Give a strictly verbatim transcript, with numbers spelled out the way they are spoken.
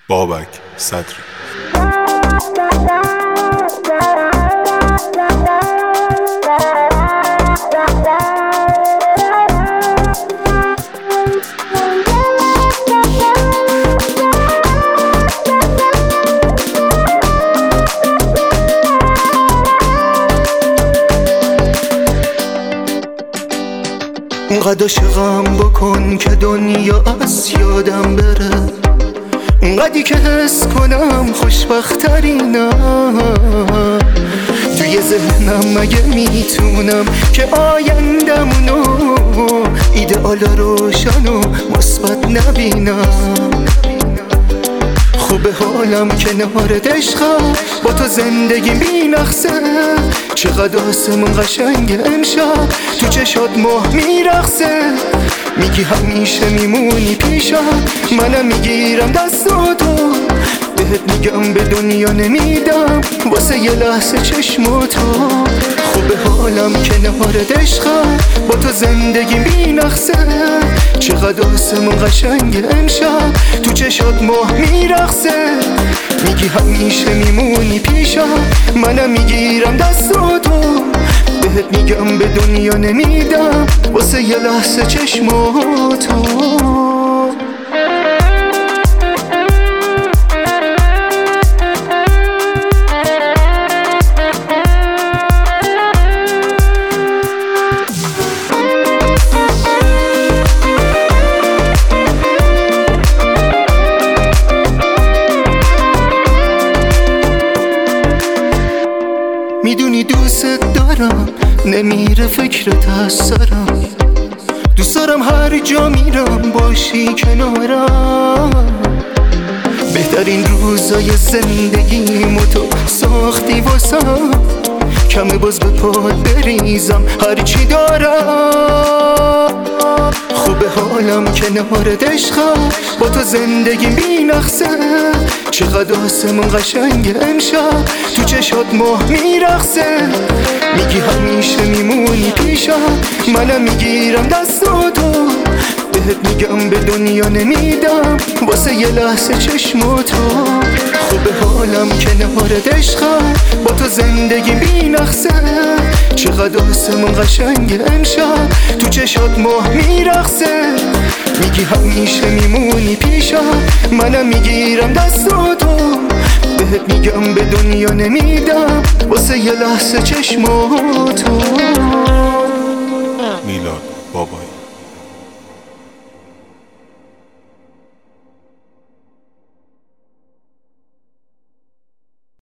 بابک صدری. اونقدر عاشقم بکن که دنیا از یادم بره، اونقدری که حس کنم خوشبخترینم. توی ذهنم مگه میتونم که آیندمونو ایدئال روشن و مثبت نبینم. خوبه حالم کنارت عشقم، با تو زندگی مینقصه. چقدر آسمون قشنگ امشب، تو چشات ماه میرقصه. میگی همیشه میمونی پیشم، منم میگیرم دستاتو. بهت میگم به دنیا نمیدم واسه یه لحظه چشماتو. خوبه حالم کنارت عشقم، با تو زندگی مینقصه. چقدر آسمون قشنگ امشب، تو چشات ماه میرقصه. میگی همیشه میمونی پیشم، منم میگیرم دستاتو. بهت میگم به دنیا نمیدم واسه یه لحظه چشماتو. میدونی دوست دارم، نمیره فکرت از سرم. دوست دارم هر جا میرم باشی کنارم. بهترین روزای زندگیمو تو ساختی واسم. کمه باز به پات بریزم هرچی دارم. خوبه حالم کنارت عشقم، با تو زندگی مینقصه. چقدر آسمون قشنگ امشب، تو چشات ماه میرقصه. میگی همیشه میمونی پیشم، منم میگیرم دستاتو. بهت میگم به دنیا نمیدم واسه یه لحظه چشماتو. خوبه حالم کنارت عشقم، با تو زندگی مینقصه. چقدر آسمون قشنگ امشب، تو چشات ماه میرقصه. میگی همیشه میمونی پیشم، منم میگیرم دستاتو. بهت میگم به دنیا نمیدم واسه یه لحظه چشماتو. میلاد بابک.